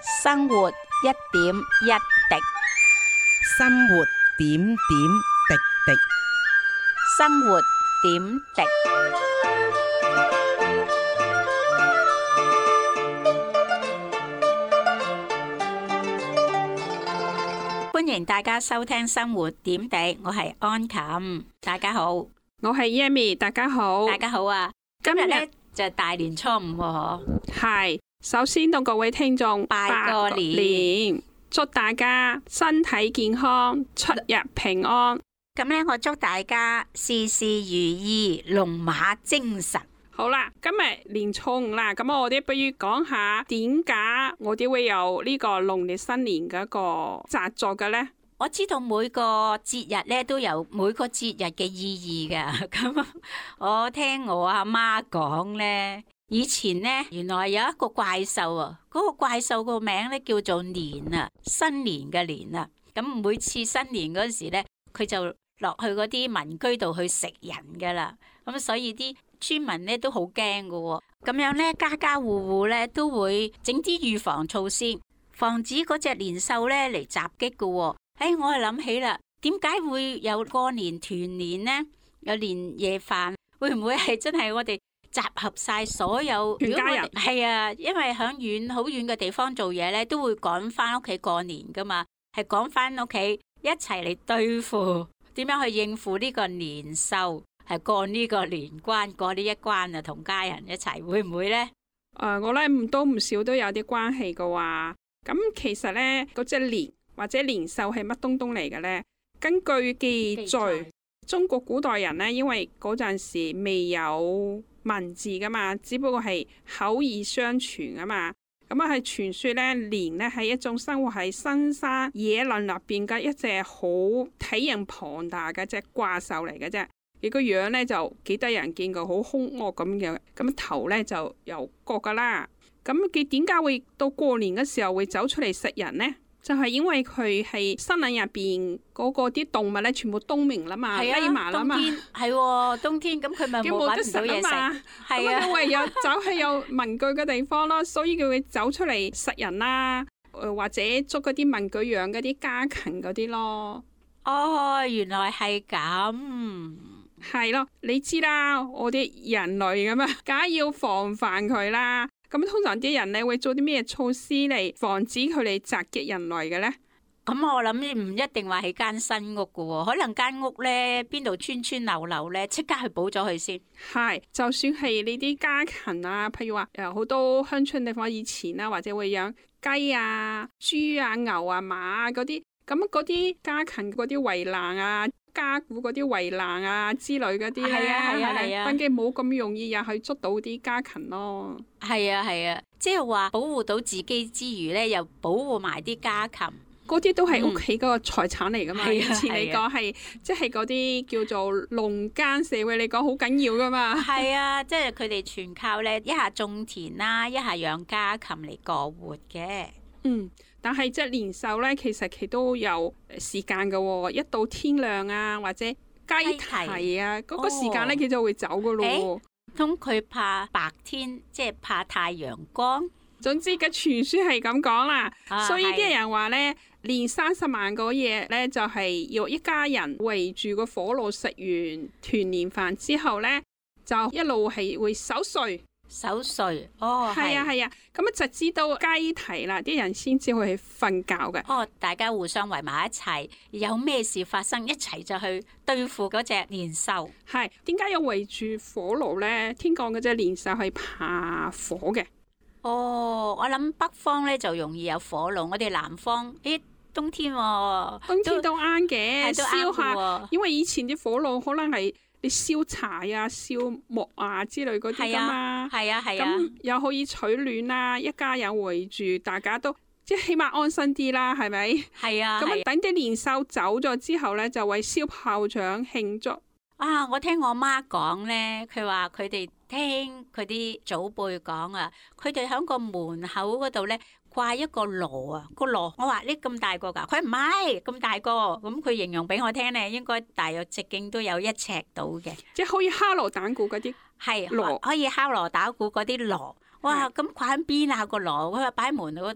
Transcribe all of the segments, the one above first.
生活一點一滴， 生活點點滴滴。 生活點滴。歡迎大家收聽生活點滴，我係安琴，大家好。 我係 Yami， 大家好。 大家好啊！今日咧就係大年初五喎， 係首先同各位聽眾拜個年， 祝大家身體健康，出入平安。 咁咧，我祝大家事事如意，龍馬精神。 好啦，今日年初五啦，咁我哋不如講下點解我哋會有呢個農曆新年嘅一個習俗嘅呢？ 我知道每個節日咧都有每個節日嘅意義㗎。咁我聽我阿媽講咧，以前咧原來有一個怪獸啊，嗰個怪獸個名咧叫做年啊，新年嘅年啊。咁每次新年嗰時咧，佢就落去嗰啲民居度去食人㗎啦。咁所以啲村民咧都好驚㗎喎。咁樣咧，家家戶戶咧都會整啲預防措施，防止嗰隻年獸咧嚟襲擊㗎喎。我係諗起啦，點解會有過年團年呢？有年夜飯，會唔會係真係我哋集合晒所有全家人？ 係啊，因為響好遠嘅地方做嘢咧，都會趕翻屋企過年噶嘛，係趕翻屋企一齊嚟對付，點樣去應付呢個年獸，係過呢個年關，過呢一關啊，同家人一齊，會唔會呢？ 我咧唔多唔少都有啲關係嘅話，咁其實咧嗰隻年或者年獸係乜東東嚟嘅呢？根據記載，中國古代人呢，因為嗰陣時未有文字噶嘛，只不過係口耳相傳啊嘛。咁係傳說呢，年呢係一種生活喺深山野林入邊嘅一隻好體型龐大嘅隻怪獸嚟嘅啫。佢個樣呢就幾得人見過，好兇惡咁樣。咁頭呢就有角噶啦。咁佢點解會到過年嘅時候會走出嚟食人呢？就係因為佢係森林入邊嗰個啲動物咧，全部冬眠啦嘛，匿埋啦嘛。 冬天係冬天，咁佢咪冇得食嘢食。係啊， 咁唯有走去有民居嘅地方咯，所以佢會走出嚟食人啦，或者捉嗰啲民居養嗰啲家禽嗰啲咯。 哦，原來係咁。 係咯，你知啦，我哋人類咁啊，梗係要防範佢啦。咁通常啲人咧會做啲咩措施嚟防止佢哋襲擊人類嘅呢？ 咁我諗唔一定話係間新屋噶喎，可能間屋咧邊度穿穿漏漏咧，即刻去補咗佢先。 係，就算係呢啲家禽啊，譬如話好多鄉村地方以前啊，或者會養雞啊、豬啊、牛啊、馬啊嗰啲，咁嗰啲家禽嗰啲圍欄啊、家鼓嗰啲圍欄啊之類嗰啲咧，係啊，等佢冇咁容易入去捉到啲家禽咯。 係啊，即係話保護到自己之餘咧，又保護埋啲家禽。 嗰啲都係屋企嗰個財產嚟噶嘛。以前嚟講係，即係嗰啲叫做農耕社會嚟講好緊要噶嘛。 係啊，即係佢哋全靠咧，一下種田啦，一下養家禽嚟過活嘅。 但係即係年獸咧，其實佢都有時間噶喎。一到天亮啊，或者雞啼啊，嗰個時間咧，佢就會走噶咯。 咁佢怕白天，即係怕太陽光。 總之嘅傳說係咁講啦，所以啲人話咧，年30晚嗰夜咧，就係要一家人圍住個火爐食完團年飯之後咧，就一路係會守歲。 守歲哦， 係啊，咁啊直至到雞啼啦，啲人先至會去瞓覺嘅。 哦，大家互相圍埋一齊，有咩事發生，一齊就去對付嗰隻年獸。 係點解要圍住火爐咧？聽講嗰隻年獸係怕火嘅。 哦，我諗北方咧就容易有火爐，我哋南方冬天喎， 冬天都啱嘅，燒下，因為以前啲火爐可能係你燒柴啊、燒木啊之類嗰啲噶嘛， 係啊， 咁又可以取暖啊，一家人圍住，大家都即係起碼安心啲啦，係咪？ 係啊， 咁等啲年獸走咗之後咧，就為燒炮仗慶祝。 啊！我聽我媽講咧，佢話佢哋聽佢啲祖輩講啊，佢哋喺個門口嗰度咧掛一個鑼啊，個鑼我話呢咁大個㗎，佢唔係咁大個，咁佢形容俾我聽咧，應該大約直徑都有1尺到嘅， 即係可以敲鑼打鼓嗰啲係鑼， 可以敲鑼打鼓嗰啲鑼。哇！咁掛喺邊啊個鑼？佢話擺喺門嗰度。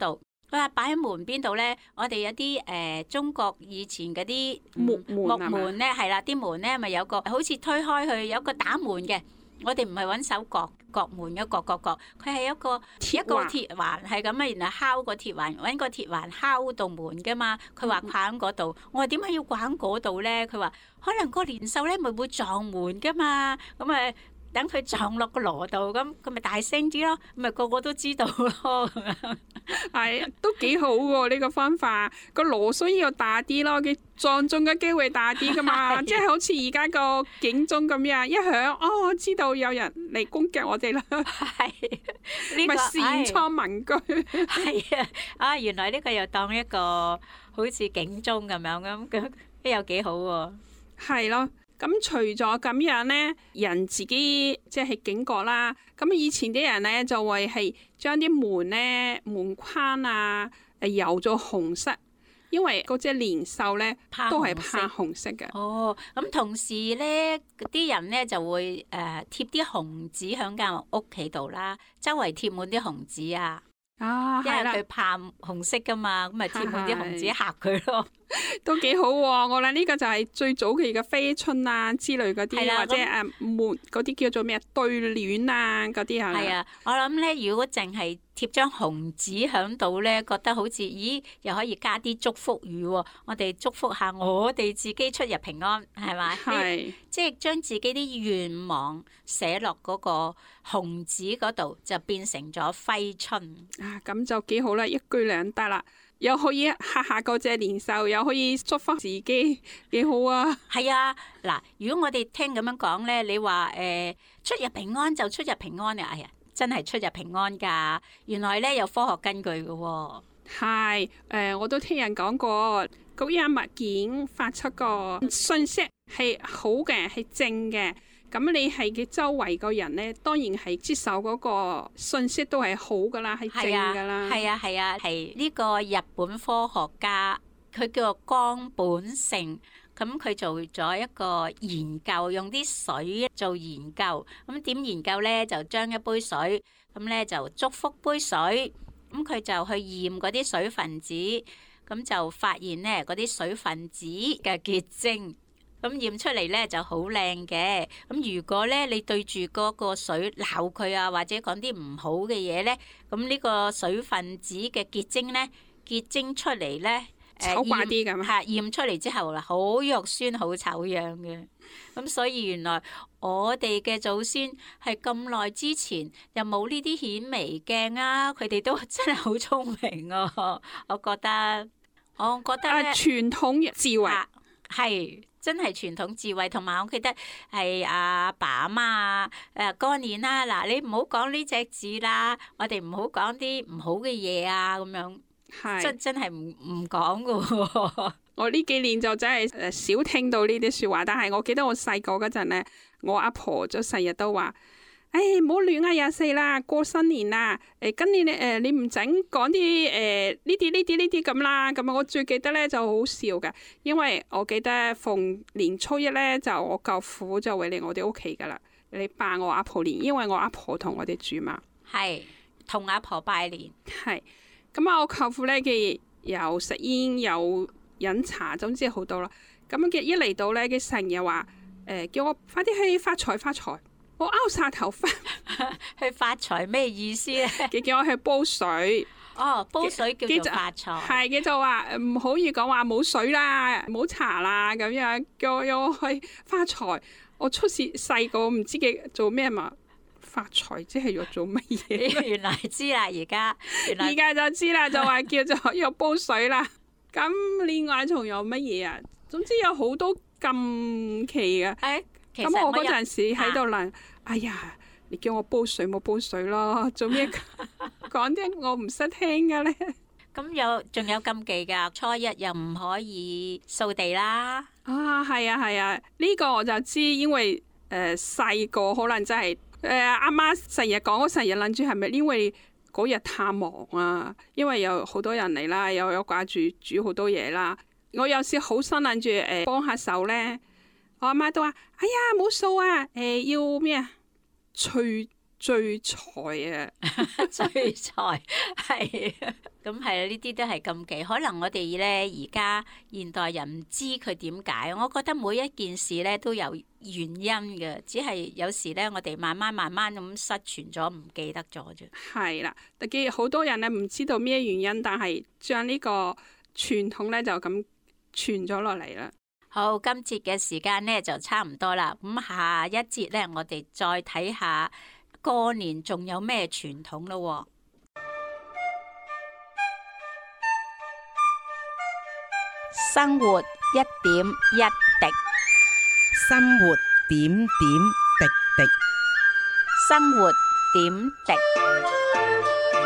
佢話擺喺門邊度咧，我哋有啲中國以前嗰啲木門咧，係啦，啲門咧咪有個好似推開去有個打門嘅。我哋唔係揾手角門嘅角，佢係一個鐵環係咁啊，然後敲個鐵環，揾個鐵環敲到門噶嘛。佢話掛喺嗰度，我話點解要掛喺嗰度咧？佢話可能個年獸咧咪會撞門噶嘛，咁啊等佢撞落個鑼度，咁佢咪大聲啲咯，咪個個都知道咯。 係都幾好喎呢個方法，個鑼需要大啲咯，佢撞中嘅機會大啲噶嘛，即係好似而家個警鐘咁樣，一響哦，知道有人嚟攻擊我哋啦。 係呢個擅創文具。 係啊，原來呢個又當一個好似警鐘咁樣咁，都有幾好喎。 係咯。咁除咗咁樣呢，人自己即係警覺啦。咁以前啲人呢，就會係將啲門呢、門框啊油咗紅色，因為嗰隻年獸呢都係怕紅色嘅。 哦，咁同時呢啲人呢就會貼啲紅紙喺間屋企度啦，周圍貼滿啲紅紙啊。因為佢怕紅色噶嘛，咁咪貼滿啲紅紙嚇佢咯， 都幾好喎。我諗呢個就係最早期嘅揮春啊之類嗰啲，或者門嗰啲叫做咩對聯啊嗰啲係啊，我諗咧，如果淨係貼張紅紙喺度咧，覺得好似咦，又可以加啲祝福語，我哋祝福下我哋自己出入平安，係咪？ 係， 即係將自己啲願望寫落嗰個紅紙嗰度，就變成咗揮春。 啊，咁就幾好啦，一舉兩得啦，又可以嚇下嗰隻年獸，又可以祝福自己，幾好啊！ 係啊，嗱，如果我哋聽咁樣講咧，你話出入平安就出入平安啊！哎呀，真係出入平安㗎，原來咧有科學根據嘅喎。 係，我都聽人講過，嗰樣物件發出個信息係好嘅，係正嘅。咁你係嘅周圍個人咧，當然係接受嗰個信息都係好噶啦，係正噶啦。 係啊，係呢個日本科學家，佢叫做江本勝，咁佢做咗一個研究，用啲水做研究。咁點研究咧？就將一杯水，咁咧就祝福杯水，咁佢就去驗嗰啲水分子，咁就發現咧嗰啲水分子嘅結晶。咁驗出嚟咧就好靚嘅。咁如果咧你對住嗰個水鬧佢啊，或者講啲唔好嘅嘢咧，咁呢個水分子嘅結晶咧結晶出嚟咧， 醜怪啲咁啊！ 驗出嚟之後啦，好肉酸，好醜樣嘅。咁所以原來我哋嘅祖先係咁耐之前又冇呢啲顯微鏡啊，佢哋都真係好聰明啊！我覺得咧， 傳統智慧係。真係傳統智慧，同埋我記得係阿爸阿媽啊，過年啦，嗱你唔好講呢隻字啦，我哋唔好講啲唔好嘅嘢啊，咁樣，真係唔講噶。 我呢幾年就真係少聽到呢啲說話，但係我記得我細個嗰陣咧，我阿婆就成日都話。唔好亂24啦，過新年啦！今年你唔整講啲呢啲咁啦。咁我最記得咧就好笑噶，因為我記得逢年初一咧就我舅父就會嚟我哋屋企噶啦，嚟拜我阿婆年，因為我阿婆同我哋住嘛。係同阿婆拜年。 係咁啊！我舅父咧嘅又食煙又飲茶，總之好多啦。咁嘅一嚟到咧，佢成日話叫我快啲去發財發財。我拗晒頭髮去發財咩意思咧？ 佢叫我去煲水。 哦，煲水叫做發財。係嘅，就話唔可以講話冇水啦，冇茶啦咁樣，叫我去發財。我初時細個唔知佢做咩嘛，發財即係要做乜嘢？ 原來知啦，而家就知啦，就話叫做要煲水啦。咁另外仲有乜嘢啊？總之有好多禁忌嘅。咁我嗰陣時喺度諗，哎呀，你叫我煲水冇煲水咯，做咩講啲我唔識聽嘅咧？ 咁仲有禁忌噶，初一又唔可以掃地啦。 係啊，呢個我就知，因為細個可能真係阿媽成日講，我成日諗住係咪因為嗰日太忙啊？因為有好多人嚟啦，又有掛住煮好多嘢啦。我有時好心諗住幫下手咧。我阿媽都話：哎呀，冇數啊！要咩啊？除聚財啊！ 聚財係，咁係啊！呢啲都係禁忌。可能我哋咧而家現代人唔知佢點解。我覺得每一件事咧都有原因嘅，只係有時咧我哋慢慢咁失傳咗，唔記得咗啫。 係啦，特別好多人咧唔知道咩原因，但係將呢個傳統咧就咁傳咗落嚟啦。 好，今節嘅時間咧就差唔多啦。咁下一節咧，我哋再睇下過年仲有咩傳統咯。生活一點一滴， 生活點點滴滴。 生活點滴。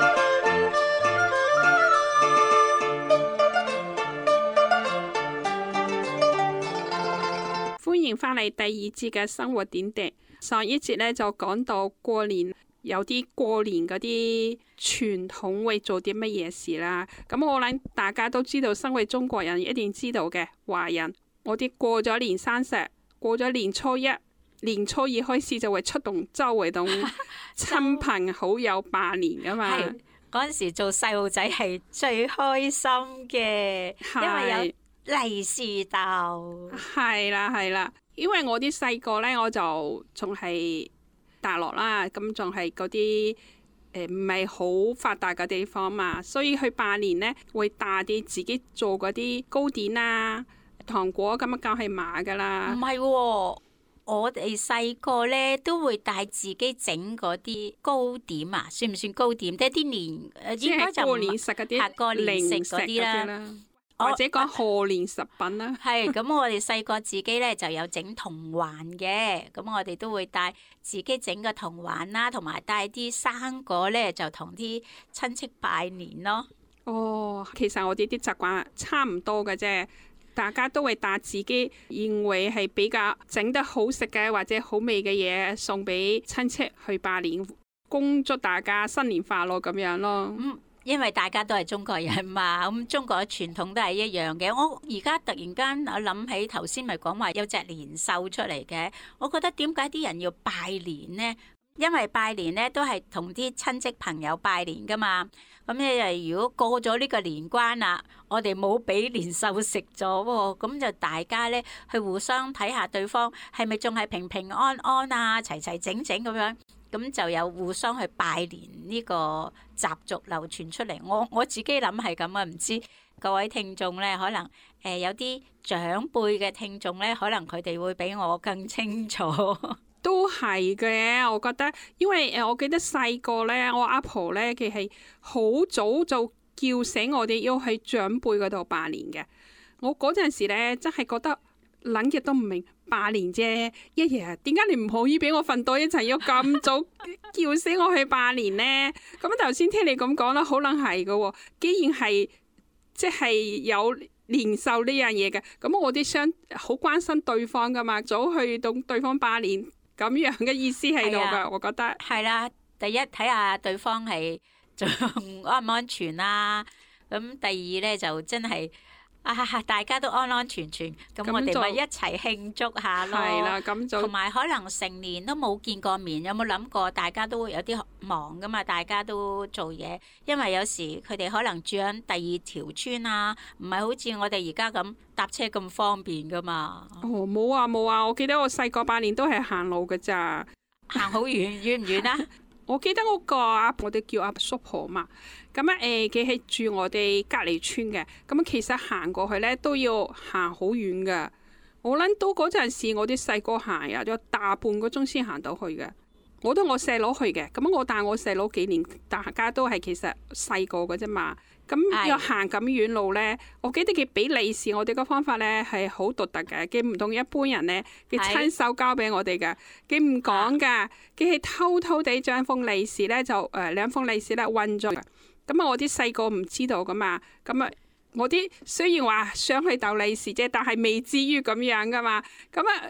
歡迎翻嚟第二節嘅生活點滴。上一節咧就講到過年有啲過年嗰啲傳統會做啲乜嘢事啦。咁我諗大家都知道，身為中國人一定知道嘅華人，我哋過咗年三十，過咗年初一、年初二開始就會出動周圍同親朋好友拜年噶嘛。 嗰陣時做細路仔係最開心嘅，因為有利是逗。 係啦，因為我啲細個呢，我就仲係大陸啦，咁仲係嗰啲唔係好發達嘅地方嘛，所以去拜年呢，會帶啲自己做嗰啲糕點啊、糖果咁樣梗係買噶啦。 唔係喎，我哋細個呢都會帶自己整嗰啲糕點啊，算唔算糕點？即係啲年應該就過年食嗰啲過年食零食嗰啲啦。 或者講賀年食品啦， 係咁，我哋細個自己咧就有整銅環嘅，咁我哋都會帶自己整個銅環啦，同埋帶啲生果咧，就同啲親戚拜年咯。 哦，其實我哋啲習慣差唔多嘅啫，大家都會帶自己認為係比較整得好食嘅或者好味嘅嘢送俾親戚去拜年，恭祝大家新年快樂咁樣咯。 因為大家都係中國人嘛，咁中國嘅傳統都係一樣嘅。我而家突然間我諗起頭先咪講話有隻年獸出嚟嘅，我覺得點解啲人要拜年呢？因為拜年呢都係同啲親戚朋友拜年噶嘛。咁你如果過咗呢個年關啦，我哋冇俾年獸食咗喎，咁就大家呢去互相睇下對方係咪仲係平平安安啊，齊齊整整咁樣。咁就有互相去拜年呢個習俗流傳出嚟。我自己諗係咁啊，唔知各位聽眾咧，可能有啲長輩嘅聽眾咧，可能佢哋會比我更清楚。 都係嘅，我覺得，因為我記得細個咧，我阿婆咧，佢係好早就叫醒我哋要去長輩嗰度拜年嘅。我嗰陣時咧，真係覺得諗極都唔明。拜年啫，一日點解你唔可以俾我瞓多一陣，要咁早叫醒我去拜年呢？咁頭先聽你咁講啦，可能係嘅。既然係即係有年獸呢樣嘢嘅，咁我啲想好關心對方噶嘛，早去同對方拜年咁樣嘅意思喺度噶，我覺得係啦。第一睇下對方係仲安唔安全啦，咁第二咧就真係。大家都安安全全，咁我哋咪一齊慶祝下咯。 係啦，咁就同埋可能成年都冇見過面，有冇諗過？大家都會有啲忙噶嘛，大家都做嘢，因為有時佢哋可能住喺第二條村啊，唔係好似我哋而家咁搭車咁方便噶嘛。 哦，冇啊，我記得我細個拜年都係行路噶咋， 行好遠，遠唔遠啊？ 我記得我哋叫阿叔婆嘛，咁佢係住我哋隔離村嘅，咁其實行過去咧都要行好遠噶。我諗到嗰陣時，我啲細個行有大半個鐘先行到去嘅。我都我細佬去嘅，咁我帶我細佬幾年，大家都係其實細個嘅啫嘛。咁要行咁遠路呢，我記得佢俾利是，我哋個方法呢係好獨特嘅，佢唔同一般人呢，佢親手交俾我哋嘅，佢唔講噶，佢係偷偷地將封利是呢，就兩封利是呢運咗。咁我啲細個唔知道噶嘛，咁啊我啲雖然話想去逗利是啫，但係未至於咁樣噶嘛。咁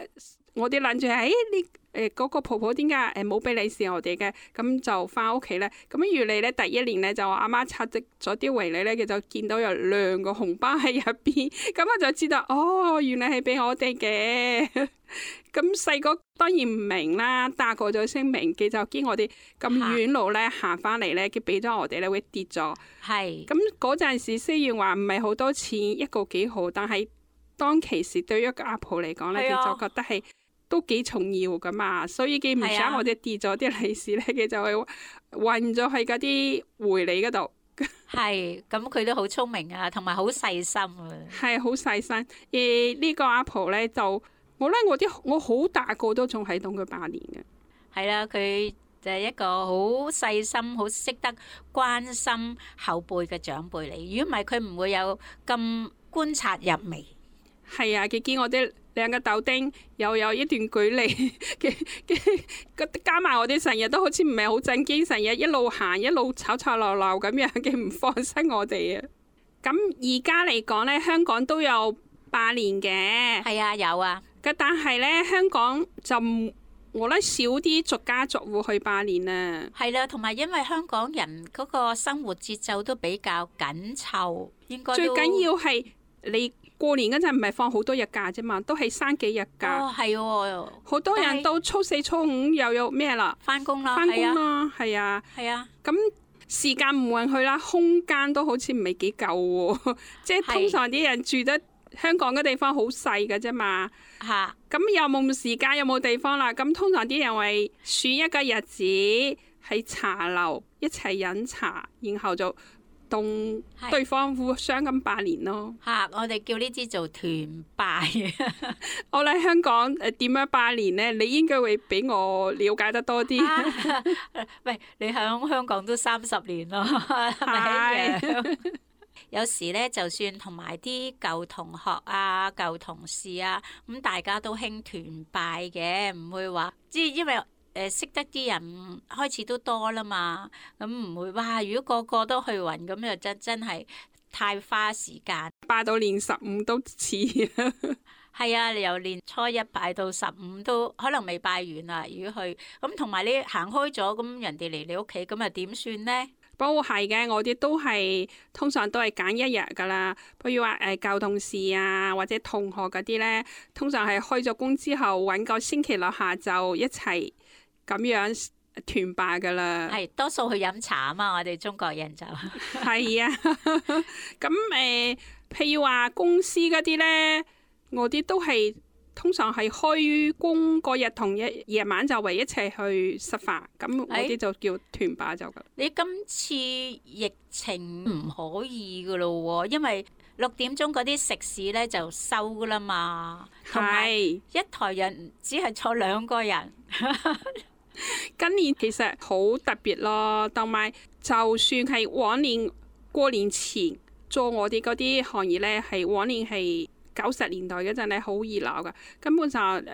我哋諗住你嗰個婆婆點解冇俾利是我哋嘅？咁就翻屋企咧。咁原嚟咧第一年咧就我阿媽拆咗啲圍嚟咧，佢就見到有2個紅包喺入邊，咁我就知道哦，原來係俾我哋嘅。咁細個當然唔明啦，大個咗先明，佢就驚我哋咁遠路咧行翻嚟咧，佢俾咗我哋咧會跌咗。 係。 咁嗰陣時雖然話唔係好多錢，一個幾毫，但係當其時對於一個阿婆嚟講咧，佢就覺得係都幾重要噶嘛，所以佢唔想我哋跌咗啲利是咧，佢就係運咗喺嗰啲回禮嗰度。 係，咁佢都好聰明啊，同埋好細心啊。 係好細心。呢個阿婆咧就我好大個都仲喺度佢8年嘅。 係啦，佢就係一個好細心、好識得關心後輩嘅長輩嚟。如果唔係，佢唔會有咁觀察入微。係啊，佢見我哋2個豆丁又有一段距離加埋我哋成日都好似唔係好正經，成日一路行一路吵吵鬧鬧咁樣，佢唔放心我哋啊。咁而家嚟講咧，香港都有拜年嘅。 係啊，有啊。 但係咧，香港就我覺得少啲逐家逐戶去拜年啊。 係啦，同埋因為香港人嗰個生活節奏都比較緊湊，應該都最緊要係你過年嗰陣唔係放好多日假啫嘛，都係3幾日假。 哦，係喎。 好多人到初4、初5又有咩啦？ 翻工啦， 翻工啦，係啊。 係啊。 咁時間唔允許啦，空間都好似唔係幾夠喎。即係通常啲人住得香港嘅地方好細嘅啫嘛。 嚇。 咁又冇時間，又冇地方啦。咁通常啲人會選一個日子喺茶樓一齊飲茶，然後就同對方互相咁拜年咯。 嚇，我哋叫呢啲做團拜。 我喺香港點樣拜年呢？你應該會比我了解得多啲。 喂，你喺香港都30年咯，係咪？有時咧，就算同埋啲舊同學啊、舊同事啊，咁大家都興團拜嘅，唔會話即係因為識得啲人開始都多啦嘛，咁唔會哇！如果個個都去勻咁，就真係太花時間， 拜到年15都遲。 係啊，你由年初1拜到15都可能未拜完啦。如果去咁，同埋你行開咗，咁人哋嚟你屋企，咁啊點算呢？ 不過係嘅，我哋都係通常都係揀一日噶啦。譬如話舊同事啊，或者同學嗰啲咧，通常係開咗工之後揾個星期六下晝一齊咁樣團拜噶啦。 係多數去飲茶啊嘛，我哋中國人就係啊。咁譬如話公司嗰啲咧，我哋都係。通常係開工嗰日同夜晚就為一齊去食飯，咁我啲就叫團拜就噶。你今次疫情唔可以噶咯，因為6點鐘嗰啲食肆咧就收噶啦嘛，同埋一台人只係坐2個人。 今年其實好特別咯，同埋就算係往年過年前做我哋嗰啲行業咧，係往年係。90年代嗰陣咧好熱鬧噶，根本就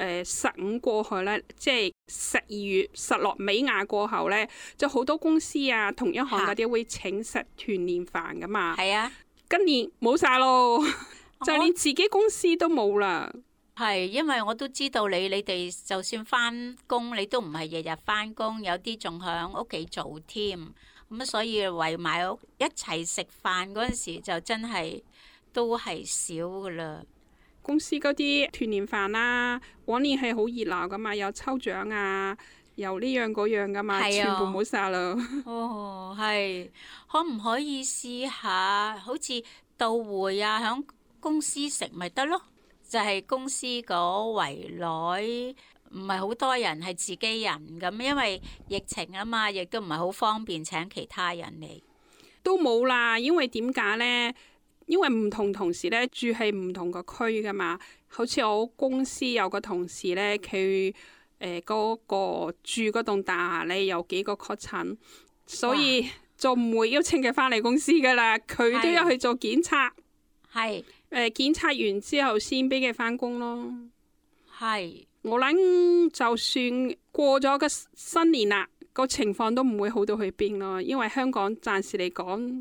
15過去咧，即係12月16尾牙過後咧，就好多公司啊同一行嗰啲會請食團年飯噶嘛。係啊，今年冇晒咯，就連自己公司都冇啦。 係，因為我都知道你哋就算翻工，你都唔係日日翻工，有啲仲響屋企做添。咁所以圍埋一齊食飯嗰陣時，就真係都係少噶啦。 公司嗰啲團年飯啦，往年係好熱鬧噶嘛，有抽獎啊，有呢樣嗰樣噶嘛，全部冇晒啦。 哦，係，可唔可以試下好似到會啊，響公司食咪得咯？就係公司嗰圍內唔係好多人，係自己人咁，因為疫情啊嘛，亦都唔係好方便請其他人嚟。 都冇啦，因為點解呢？因為唔同同事咧住喺唔同個區噶嘛，好似我公司有個同事咧，佢嗰個住嗰棟大廈咧有幾個確診，所以就唔會邀請佢翻嚟公司噶啦，佢都有去做檢測，係檢測完之後先俾佢翻工咯。係，我諗就算過咗個新年啦，個情況都唔會好到去邊咯，因為香港暫時嚟講。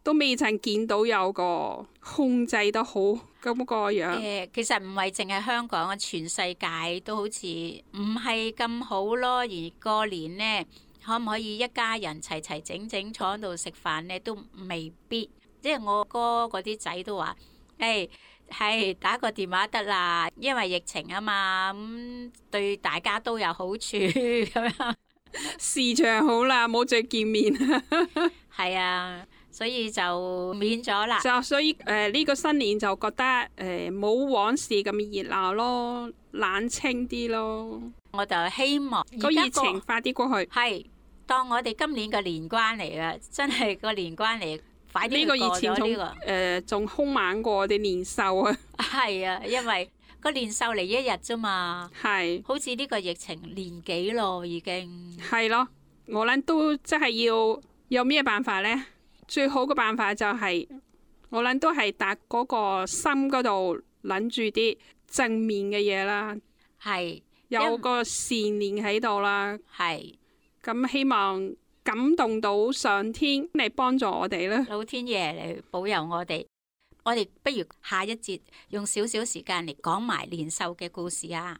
都未曾見到有個控制得好咁個樣。 其實唔係淨係香港啊，全世界都好似唔係咁好咯。而過年呢，可唔可以一家人齊齊整整坐喺度食飯呢？都未必。即係我哥嗰啲仔都話，係打個電話得啦，因為疫情啊嘛，咁對大家都有好處咁樣。 視像好啦，冇再見面。 係啊，所以就免咗啦。 所以呢個新年就覺得冇往時咁熱鬧咯，冷清啲咯。 我就希望個熱情快啲過去。 係當我哋今年嘅年關嚟嘅，真係個年關嚟，快啲過咗呢個。 呢個熱情仲兇猛過我哋年獸啊！係啊，因為個年獸嚟一日啫嘛。係。好似呢個疫情年幾咯，已經。 係咯，我諗都真係要有咩辦法呢？最好嘅辦法就係、我諗都係搭嗰個心嗰度諗住啲正面嘅嘢啦。係。有個善念喺度啦。係。咁希望感動到上天嚟幫助我哋啦， 老天爺嚟保佑我哋。我哋不如下一節用少少時間嚟講埋年獸嘅故事啊！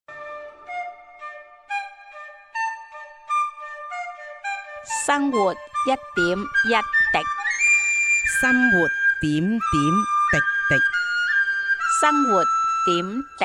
生活一點一滴，生活點點滴滴， 生活點滴。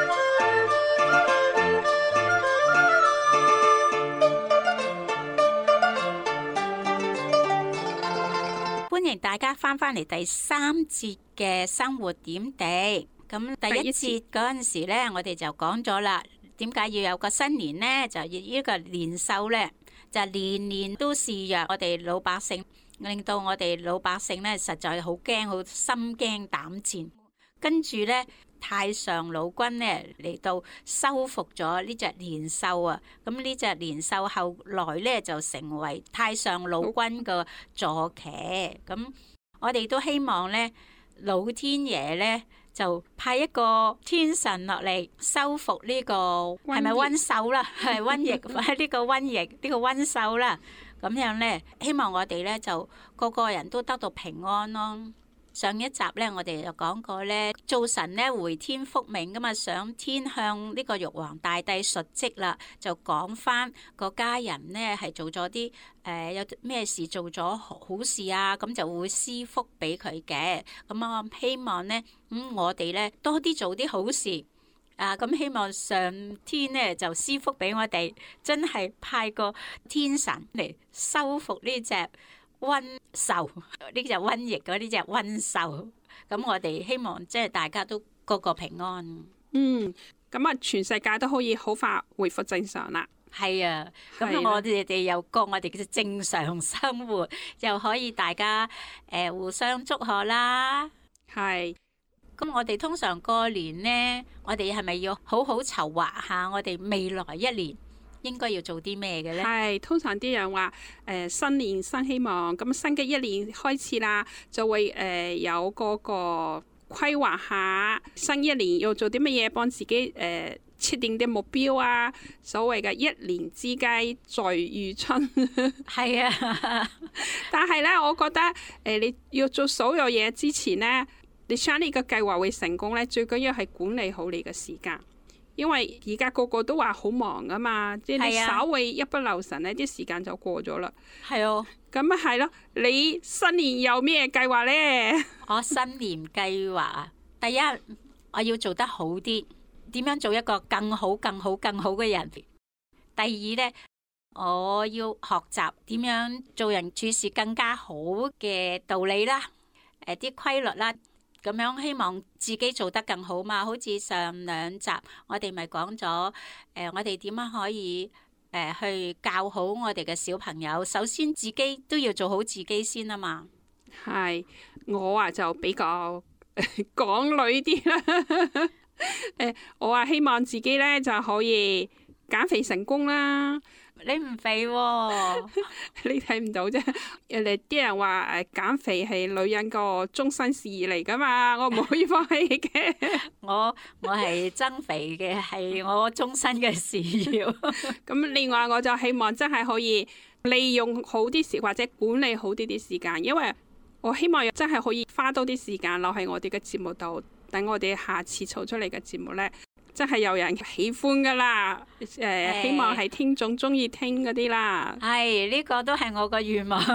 歡迎大家翻返嚟第三節嘅生活點滴。咁第一節嗰陣時呢，我哋就講咗啦，點解要有個新年呢？就呢個年獸呢，就年年都肆虐我哋老百姓，令到我哋老百姓呢實在好驚，好心驚膽戰。跟住呢，太上老君呢嚟到收服咗呢隻年獸啊！咁呢隻年獸後來呢就成為太上老君嘅坐騎。咁我哋都希望呢，老天爺呢就派一個天神落嚟收服呢個係咪瘟獸啦？係瘟疫呢個瘟疫呢個瘟獸啦。咁樣呢，希望我哋呢就個個人都得到平安咯。上一集咧，我哋就講過咧，灶神咧回天復命噶嘛，上天向呢個玉皇大帝述職啦，就講翻個家人咧係做咗啲有咩事做咗好事啊，咁就會施福俾佢嘅。咁我希望咧，我哋咧多啲做啲好事啊，咁希望上天咧就施福俾我哋，真係派個天神嚟收復呢隻瘟獸，呢隻瘟疫嗰呢隻瘟獸，咁我哋希望即係大家都個個平安。 咁啊，全世界都可以好快恢復正常啦。 係啊，咁我哋又過我哋嘅正常生活，又可以大家互相祝賀啦。係。咁我哋通常過年呢，我哋係咪要好好籌劃下我哋未來一年應該要做啲咩嘅咧？ 係，通常啲人話新年新希望，咁新嘅一年開始啦，就會有嗰個規劃下新一年要做啲乜嘢，幫自己設定啲目標啊，所謂嘅一年之計在於春。係啊，但係咧，我覺得你要做所有嘢之前呢，你想你個計劃會成功咧，最緊要係管理好你嘅時間。因為而家個個都話好忙啊嘛，即係你稍微一不留神呢啲時間就過咗啦。係哦，咁啊係咯。你新年有咩計劃呢？ 我新年計劃啊，第一我要做得好啲，點樣做一個更好、更好、更好嘅人。第二呢，我要學習點樣做人處事更加好嘅道理啦，啲規律啦。咁樣希望自己做得更好嘛，好似上兩集我哋咪講咗，我哋點樣可以去教好我哋嘅小朋友？首先自己都要做好自己先啊嘛。 係，我就比較港女啲啦。我希望自己咧就可以減肥成功啦。 你唔肥喎， 你睇唔到啫。人哋啲人話減肥係女人個終身事業嚟噶嘛，我唔可以放棄嘅。 我係增肥嘅，係我終身嘅事業。 咁另外我就希望真係可以利用好啲時，或者管理好啲時間，因為我希望真係可以花多啲時間留喺我哋嘅節目度，等我哋下次做出嚟嘅節目呢，真係有人喜歡噶啦。希望係聽眾中意聽嗰啲啦。 係呢個都係我個願望。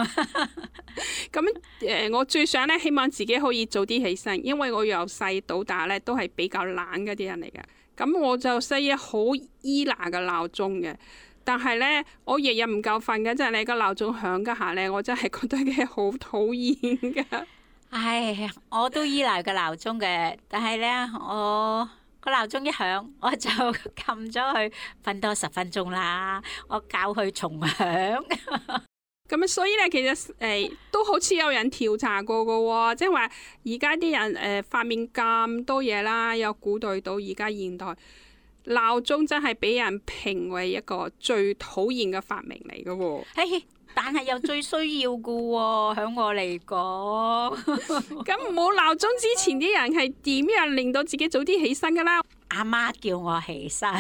咁我最想咧，希望自己可以早啲起身，因為我由細到大咧都係比較懶嗰啲人嚟嘅。咁我就細嘢好依賴個鬧鐘嘅，但係咧我日日唔夠瞓嗰陣，你個鬧鐘響嗰下咧，我真係覺得佢好討厭噶。 唉，我都依賴個鬧鐘嘅，但係咧我個鬧鐘一響，我就撳咗去瞓多10分鐘啦。我教佢重響。 咁所以咧，其實都好似有人調查過嘅喎，即係話而家啲人發明咁多嘢啦，由古代到而家現代，鬧鐘真係俾人評為一個最討厭嘅發明嚟嘅喎。 嘿，但係又最需要嘅喎，響我嚟講。 咁冇鬧鐘之前啲人係點樣令到自己早啲起身㗎啦？ 阿媽叫我起身。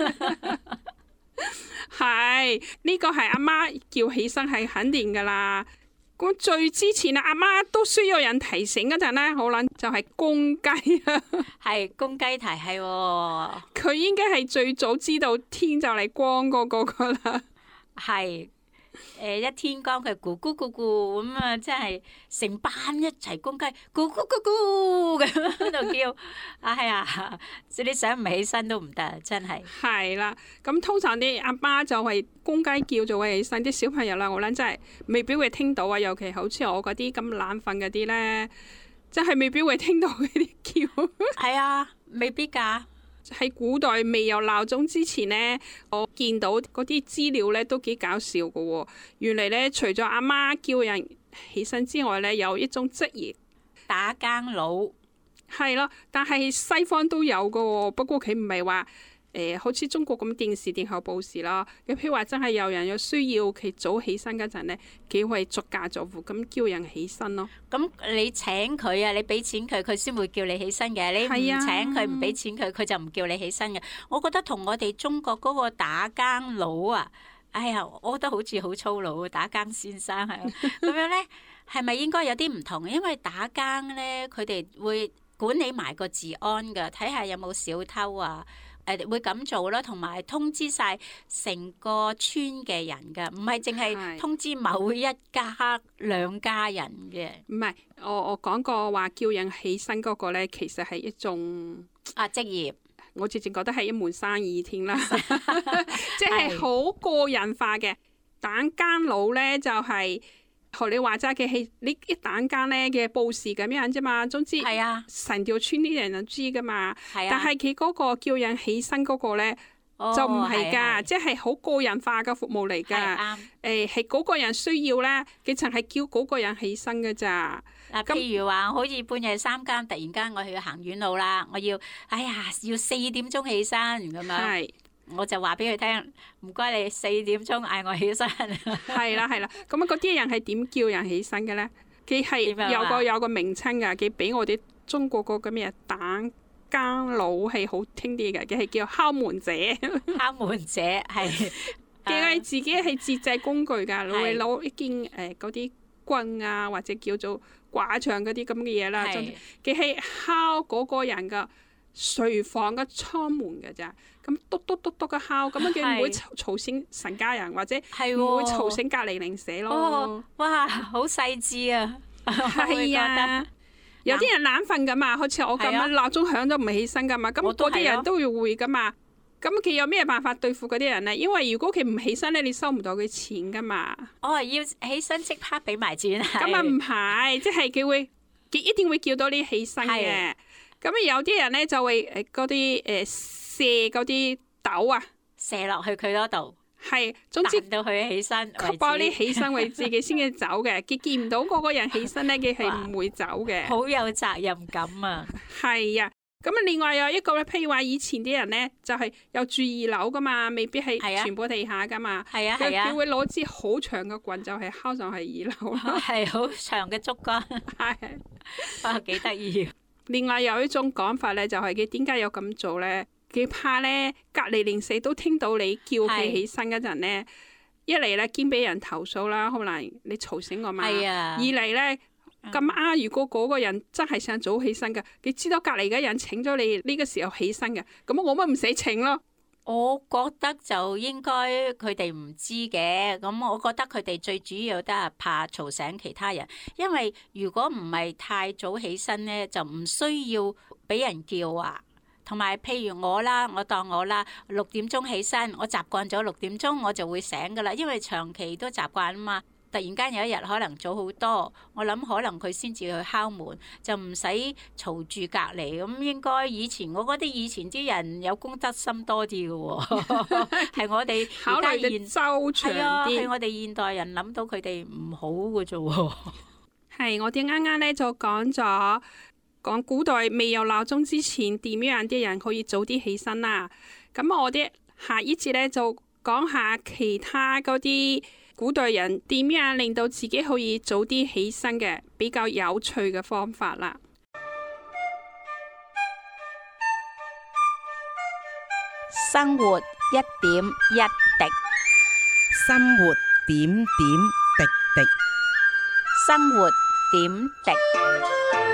係呢個係阿媽叫起身係肯定噶啦。咁最之前啊，阿媽都需要人提醒嗰陣咧，可能就係公雞啊。 係公雞啼係喎。 佢應該係最早知道天就嚟光嗰個啦。 係。一天光佢咕咕咕咕咁啊，真係成班一齊公雞咕咕咕咕咁喺度叫，哎呀！你想唔起身都唔得，真係。係啦，咁通常啲阿媽就係公雞叫就會起身，啲小朋友啦，我諗真係未必會聽到啊。尤其好似我嗰啲咁懶瞓嗰啲咧，真係未必會聽到嗰啲叫。係啊，未必㗎。 喺古代未有鬧鐘之前呢，我見到嗰啲資料咧都幾搞笑嘅喎。原嚟咧，除咗阿媽叫人起身之外咧，有一種職業打更佬。 係咯，但係西方都有嘅喎。不過佢唔係話好似中國咁電視電後報時啦。譬如話真係有人有需要佢早起身嗰陣咧，佢會逐家逐戶咁叫人起身咯。 咁你請佢啊，你俾錢佢，佢先會叫你起身嘅。你唔請佢，唔俾錢佢，佢就唔叫你起身嘅。我覺得同我哋中國嗰個打更佬啊，哎呀，我覺得好似好粗魯，打更先生係咁樣咧，係咪應該有啲唔同？因為打更咧，佢哋會管理埋個治安㗎，睇下有冇小偷啊。會咁做啦，同埋通知晒成個村嘅人噶，唔係淨係通知某一家兩家人嘅。 唔係，我講過話叫人起身嗰個咧，其實係一種職業。 我直情覺得係一門生意添啦，即係好個人化嘅。打更佬咧就係、學你話齋嘅係你一打更咧嘅報時咁樣啫嘛，總之成條村啲人就知噶嘛。但係佢嗰個叫人起身嗰個咧就唔係噶，即係好個人化嘅服務嚟噶。係嗰個人需要咧，佢淨係叫嗰個人起身噶咋。 譬如話好似半夜3更，突然間我去行遠路啦，我要要4點鐘起身咁樣。我就話俾佢聽，唔該你4點鐘嗌我起身。 係啦，咁嗰啲人係點叫人起身嘅咧？佢係有個名稱噶，佢比我哋中國個咁嘅打更佬係好聽啲嘅，佢係叫敲門者。 敲門者係， 佢係自己係自製工具噶，會攞一件嗰啲棍啊，或者叫做掛牆嗰啲咁嘅嘢啦，佢係敲嗰個人噶睡房嘅窗門嘅咋，咁篤篤篤篤嘅敲，咁樣佢唔會嘈醒成家人，或者唔會嘈醒隔離鄰舍咯。 哇，好細緻啊！ 係啊，有啲人懶瞓噶嘛，好似我咁樣鬧鐘響都唔起身噶嘛，咁嗰啲人都要會噶嘛。咁佢有咩辦法對付嗰啲人咧？因為如果佢唔起身咧，你收唔到佢錢噶嘛。 要起身即刻俾埋錢。 咁啊唔係，即係佢一定會叫到你起身嘅。咁有啲人咧就會嗰啲射嗰啲豆啊， 射落去佢嗰度， 係總之到佢起身， 確保你起身為自己先至走嘅。佢見唔到嗰個人起身咧，佢係唔會走嘅。 好有責任感啊！ 係啊，咁另外有一個咧，譬如話以前啲人咧就係有住2樓噶嘛，未必係全部地下噶嘛。佢會攞支好長嘅棍，就係敲上去2樓咯。係好長嘅竹竿，係幾得意。 另外有一種講法咧，就係佢點解有咁做咧？佢怕咧隔離鄰舍都聽到你叫佢起身嗰陣咧，一嚟咧驚俾人投訴啦，可能你嘈醒我嘛。二嚟咧咁啱，如果嗰個人真係想早起身嘅，你知道隔離嘅人請咗你呢個時候起身嘅，咁我咪唔使請咯。 我覺得就應該佢哋唔知嘅，咁我覺得佢哋最主要都係怕嘈醒其他人，因為如果唔係太早起身咧，就唔需要俾人叫啊。同埋譬如我啦，我當我啦6點鐘起身，我習慣咗6點鐘我就會醒噶啦，因為長期都習慣啊嘛。突然間有一日可能早好多，我諗可能佢先至去敲門，就唔使嘈住隔離。咁應該以前我覺得以前啲人有公德心多啲嘅喎，係我哋考慮得周詳啲， 係我哋現代人諗到佢哋唔好嘅啫喎。 係我哋啱啱咧就講古代未有鬧鐘之前點樣啲人可以早啲起身啦。咁我哋下一節咧就講下其他嗰啲古代人點樣令到自己可以早啲起身嘅比較有趣嘅方法啦。 生活一點一滴，生活點點滴滴， 生活點滴。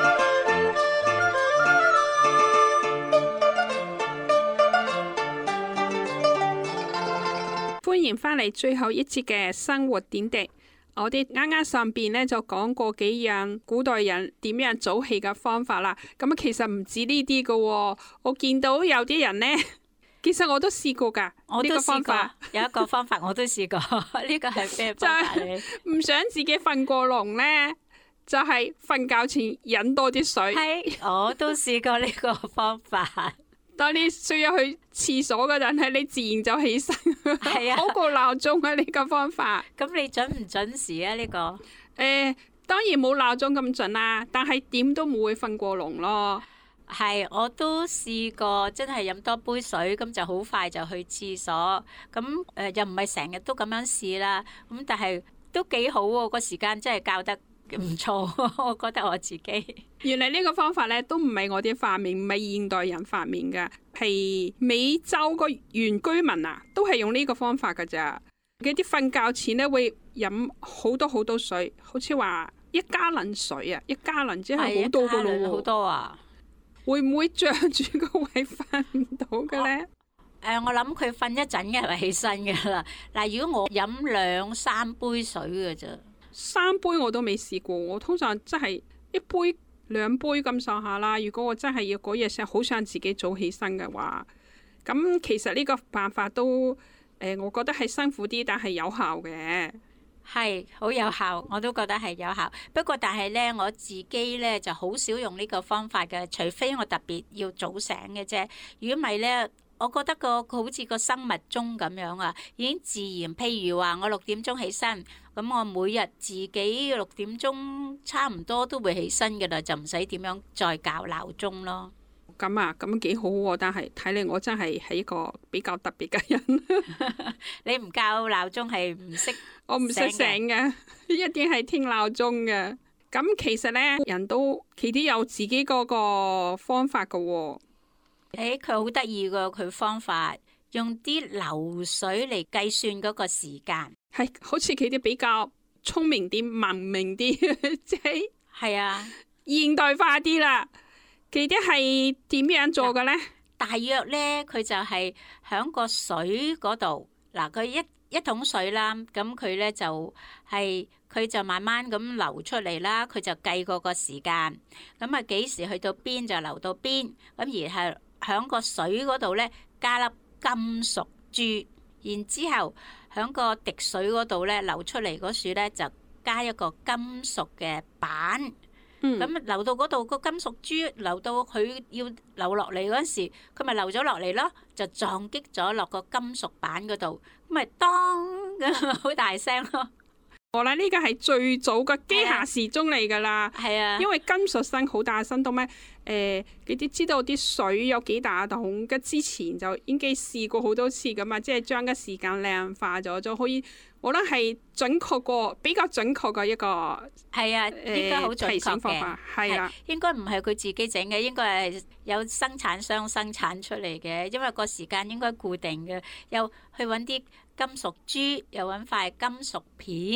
歡迎返嚟最後一節嘅生活點滴。我哋啱啱上邊咧就講過幾樣古代人點樣早起嘅方法啦。咁其實唔止呢啲㗎，我見到有啲人呢，其實我都試過噶。 我都試過，有一個方法我都試過。呢個係咩方法咧？ 唔想自己瞓過籠呢，就係瞓覺前飲多啲水。 係，我都試過呢個方法。 當你需要去廁所嗰陣，係你自然就起身， 係啊， 好過鬧鐘啊！呢個方法。 咁你準唔準時啊？呢個當然冇鬧鐘咁準啦，但係點都唔會瞓過籠咯。 係，我都試過，真係飲多杯水，咁就好快就去廁所。咁又唔係成日都咁樣試啦。咁但係都幾好喎，個時間真係教得唔錯，我覺得我自己。 原嚟呢個方法咧都唔係我哋發明，唔係現代人發明嘅，係美洲個原居民啊，都係用呢個方法噶咋。佢啲瞓覺前咧會飲好多水，好似話1加侖水啊，1加侖即係好多噶咯喎。 好多啊！ 會唔會脹住個位瞓唔到嘅咧？ 我諗佢瞓一陣嘅就起身噶啦。嗱，如果我飲2-3杯水嘅啫。 3杯我都未試過，我通常真係1杯2杯咁上下啦。如果我真係要嗰日好想自己早起身嘅話，咁其實呢個辦法都我覺得係辛苦啲，但係有效嘅。 係好有效，我都覺得係有效。不過但係咧，我自己咧就好少用呢個方法嘅，除非我特別要早醒嘅啫。如果唔係咧，我覺得好似個生物鐘咁樣啊，已經自然。譬如話我6點鐘起身，咁我每日自己6點鐘差唔多都會起身嘅啦，就唔使點樣再校鬧鐘咯。 咁啊，咁幾好喎！但係睇嚟我真係一個比較特別嘅人。 你唔校鬧鐘係唔識？ 我唔識醒嘅，一定係聽鬧鐘嘅。咁其實呢，人都佢都有自己嗰個方法噶喎。 佢好得意噶，佢方法用啲流水嚟計算嗰個時間， 係好似佢啲比較聰明啲、文明啲，即係係啊， 現代化啲啦。佢啲係點樣做嘅呢？ 大約呢，佢就係響個水嗰度，嗱，佢一桶水啦，咁佢呢就佢就慢慢咁流出嚟啦，佢就計過個時間，咁啊幾時去到邊就流到邊，咁而係響個水嗰度呢，加粒金屬珠，然之後響個滴水嗰度呢，流出嚟嗰處呢，就加一個金屬嘅板。咁流到嗰度個金屬珠流到佢要流落嚟嗰時，佢咪流咗落嚟咯，就撞擊咗落個金屬板嗰度，咁咪當咁好大聲咯。 我諗呢個係最早嘅機械時鐘嚟噶啦， 係啊， 因為金屬聲好大聲到咩？你哋知道啲水有幾大桶嘅，之前就應該試過好多次噶嘛，即係將個時間量化咗，就可以。我覺得係準確過，比較準確嘅一個係啊，應該好準確嘅， 係啦， 應該唔係佢自己整嘅，應該係有生產商生產出嚟嘅，因為個時間應該固定嘅，又去揾啲金屬珠，又揾塊金屬片，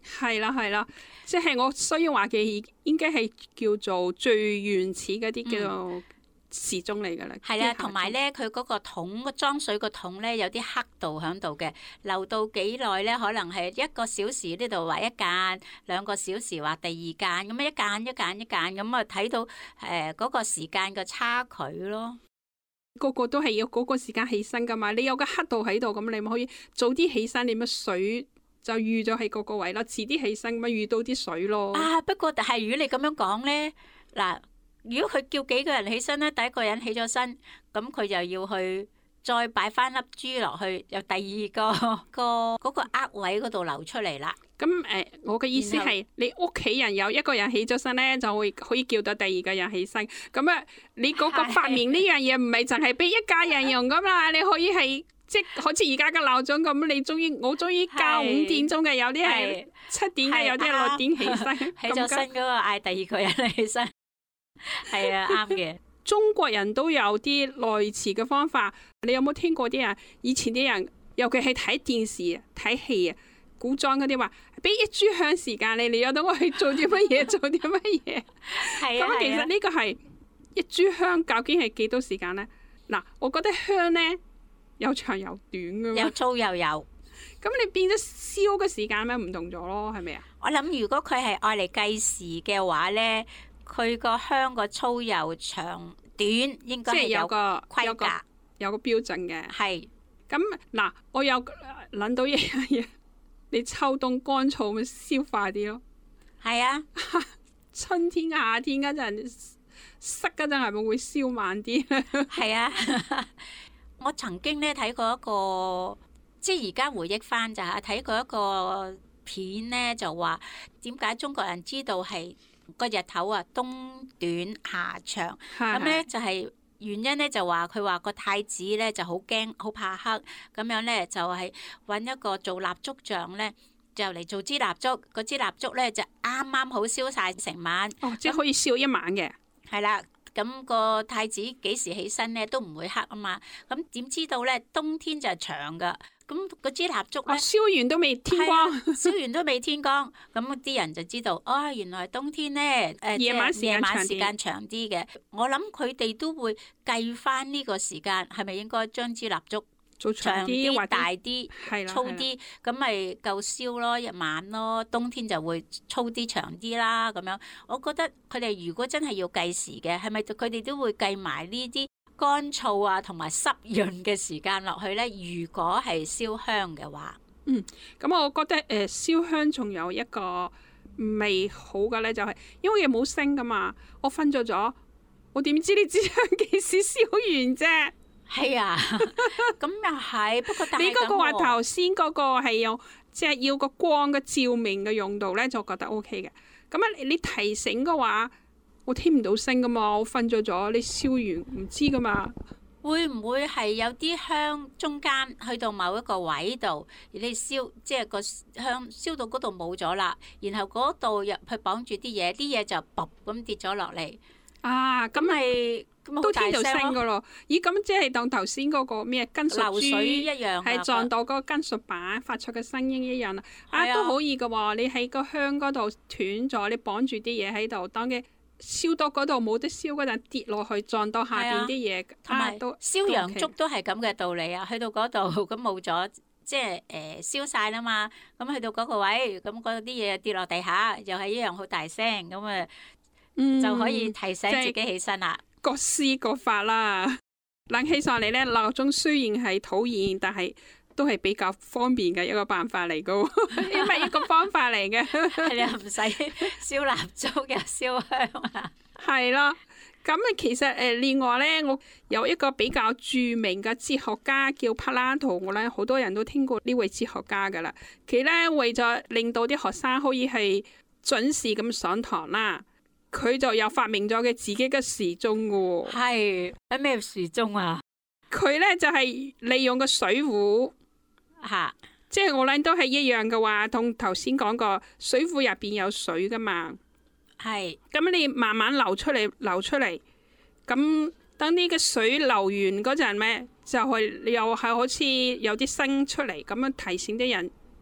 係啦係啦，即係我所以話嘅應該係叫做最原始嗰啲叫做時鐘嚟噶啦。 係啦，同埋咧，佢嗰個桶裝水個桶咧有啲刻度喺度嘅，流到幾耐咧，可能係1個小時呢度畫一間，2個小時畫第二間，咁樣一間咁啊，睇到嗰個時間嘅差距咯。 個個都係要嗰個時間起身噶嘛，你有個刻度喺度，咁你咪可以早啲起身，你咪水就預咗喺嗰個位咯，遲啲起身咪遇到啲水咯。 啊，不過但係如果你咁樣講咧，嗱，如果佢叫幾個人起身咧，第一個人起咗身，咁佢就要去再擺翻粒珠落去，由第二個嗰個額位嗰度流出嚟啦。 咁我嘅意思係，你屋企人有一個人起咗身咧，就會可以叫到第二個人起身。咁啊，你嗰個發明呢樣嘢唔係淨係俾一家人用噶嘛？你可以係即係好似而家嘅鬧鐘咁，你我中意校5點鐘嘅，有啲係7點嘅，有啲係6點起身。 起咗身嗰個嗌第二個人起身，係啊，啱嘅。 中國人都有啲類似嘅方法，你有冇聽過啲人？以前啲人，尤其係睇電視、睇戲啊。古裝嗰啲話，俾一炷香時間你由得我去做啲乜嘢，做啲乜嘢。咁其實呢個係一炷香究竟係幾多時間呢？嗱，我覺得香呢有長有短㗎嘛， 有粗又有。 咁你變咗燒嘅時間咪唔同咗咯？係咪啊？ 我諗如果佢係愛嚟計時嘅話呢，佢個香個粗又長短應該係有個規格， 有個標準嘅。 係。 咁嗱，我有諗到一樣嘢。你秋冬乾燥咪燒快啲咯， 係啊。 春天、夏天嗰陣濕嗰陣係咪會燒慢啲？ 係啊。我曾經咧睇過一個，即係而家回憶翻就係睇過一個片咧，就話點解中國人知道係個日頭啊冬短夏長，咁咧就係、是。原因咧就話佢話個太子咧就好驚好怕黑，咁樣咧就係揾一個做蠟燭匠咧就嚟做支蠟燭，嗰支蠟燭咧就啱啱好燒晒成晚。 哦，即係可以燒一晚嘅。 係啦，咁個太子幾時起身咧都唔會黑啊嘛。咁點知道咧冬天就係長噶。咁嗰支蠟燭咧， 燒完都未天光， 燒完都未天光，咁啲人就知道，哦，原來冬天咧，夜晚時間長啲嘅。我諗佢哋都會計翻呢個時間，係咪應該將支蠟燭做長啲、或大啲、粗啲，咁咪夠燒咯，一晚咯。冬天就會粗啲、長啲啦，咁樣。我覺得佢哋如果真係要計時嘅，係咪佢哋都會計埋呢啲乾燥啊，同埋濕潤嘅時間落去咧？如果係燒香嘅話， 咁我覺得燒香仲有一個未好嘅咧，就係因為嘢冇聲噶嘛，我瞓咗咗，我點知你支香幾時燒完啫？ 係啊，咁又係，不過你嗰個話頭先嗰個係用即係要個光嘅照明嘅用度咧，就覺得 OK 嘅。咁啊，你提醒嘅話，我聽唔到聲噶嘛，我瞓咗咗，你燒完唔知噶嘛？ 會唔會係有啲香中間去到某一個位度，而你燒即係個香燒到嗰度冇咗啦，然後嗰度入去綁住啲嘢就噗咁跌咗落嚟啊！咁咪都聽到聲噶咯？咦，咁即係當頭先嗰個咩金屬流水一樣， 係撞到嗰個金屬板發出嘅聲音一樣啊！都可以噶喎，你喺個香嗰度斷咗，你綁住啲嘢喺度，當嘅。燒到嗰度冇得燒嗰陣跌落去撞到下邊啲嘢， 同埋燒洋燭都係咁嘅道理啊！去到嗰度咁冇咗，即係燒晒啦嘛。咁去到嗰個位，咁嗰啲嘢跌落地下，又係一樣好大聲，咁啊就可以提醒自己起身啦。 各施各法啦。諗起上嚟咧，鬧鐘雖然係討厭，但係都係比較方便嘅一個辦法嚟噶，因為一個方法嚟嘅， 係你唔使燒蠟燭又燒香啊。 係咯，咁其實另外咧，我有一個比較著名嘅哲學家叫柏拉圖，我咧好多人都聽過呢位哲學家噶啦。佢咧為咗令到啲學生可以係準時咁上堂啦，佢就有發明咗佢自己嘅時鐘噶。 係咩時鐘啊？ 佢咧就係利用個水壺。 吓， 即係我諗都係一樣嘅話，同頭先講過，水壺入邊有水噶嘛， 係， 咁你慢慢流出嚟，咁等呢個水流完嗰陣咩，就係又係好似有啲聲出嚟，咁樣提醒啲人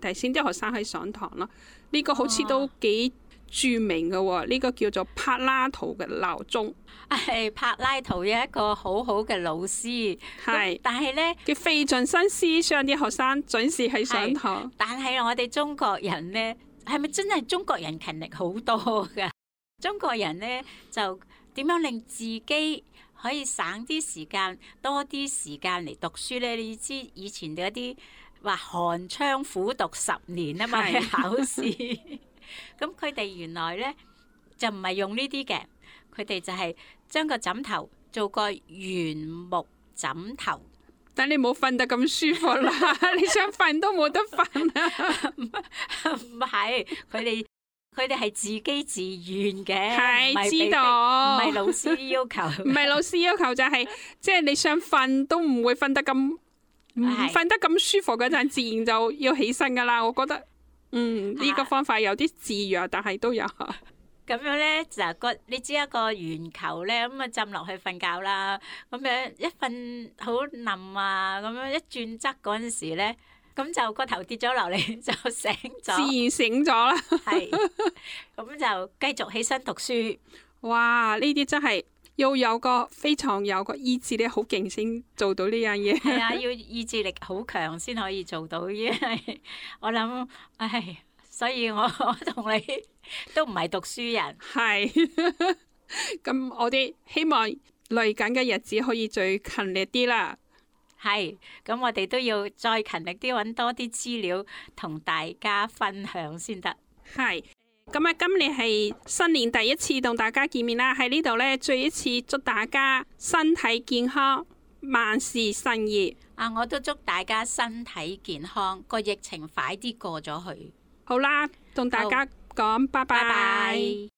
提醒啲學生去上堂咯。呢個好似都幾著名嘅喎，呢個叫做柏拉圖嘅鬧鐘。 係柏拉圖有一個好好嘅老師， 係， 但係呢， 佢費盡心思讓啲學生準時去上堂。 但係我哋中國人呢，係咪真係中國人勤力好多㗎？中國人呢，就點樣令自己可以省啲時間，多啲時間嚟讀書呢？你知以前嗰啲話寒窗苦讀10年啊嘛，去考試。咁佢哋原來呢，就唔係用呢啲嘅，佢哋就係將個枕頭做個原木枕頭。 但你冇瞓得咁舒服啦，你想瞓都冇得瞓啊！ 唔係，佢哋係自己自願嘅， 係知道， 唔係老師要求， 唔係老師要求就係，即係你想瞓都唔會瞓得咁，瞓得咁舒服嗰陣，自然就要起身噶啦。我覺得。呢個方法有啲自虐，但係都有。 咁樣咧就你知一個圓球咧，咁啊浸落去瞓覺啦。咁樣一瞓好冧啊，咁樣一轉側嗰陣時咧，咁就個頭跌咗落嚟就醒咗， 自然醒咗啦。 係，咁就繼續起身讀書。 哇！呢啲真係要非常有個意志力好勁先做到呢樣嘢。 係啊，要意志力好強先可以做到。因為我諗，所以我同你都唔係讀書人。係。 咁我哋希望嚟緊嘅日子可以最勤力啲啦。 係，咁我哋都要再勤力啲，揾多啲資料同大家分享先得。 係。咁啊，今年係新年第一次同大家見面啦，喺呢度呢，再一次祝大家身體健康，萬事勝意。 我都祝大家身體健康，個疫情快啲過咗去。 好啦，同大家講拜拜。 拜拜。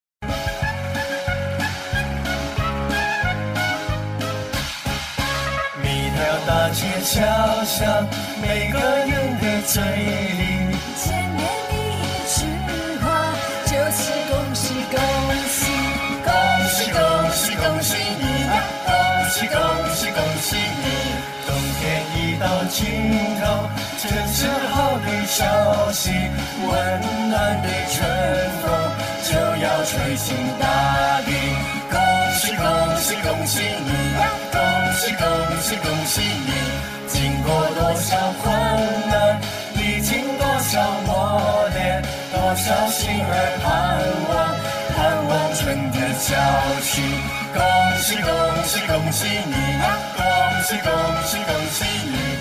每條大街小巷，每個人的嘴裡，見面第一句話就是恭喜恭喜，恭喜恭喜恭喜你呀！恭喜恭喜恭喜你！冬天已到盡頭，這是好的消息，溫暖的春風就要吹進大地。恭喜恭喜恭喜你呀！恭喜恭喜恭喜你！經過多少困難，歷經多少磨練，多少心兒盼望春的教訓。恭喜恭喜恭喜你呀！恭喜恭喜恭喜你！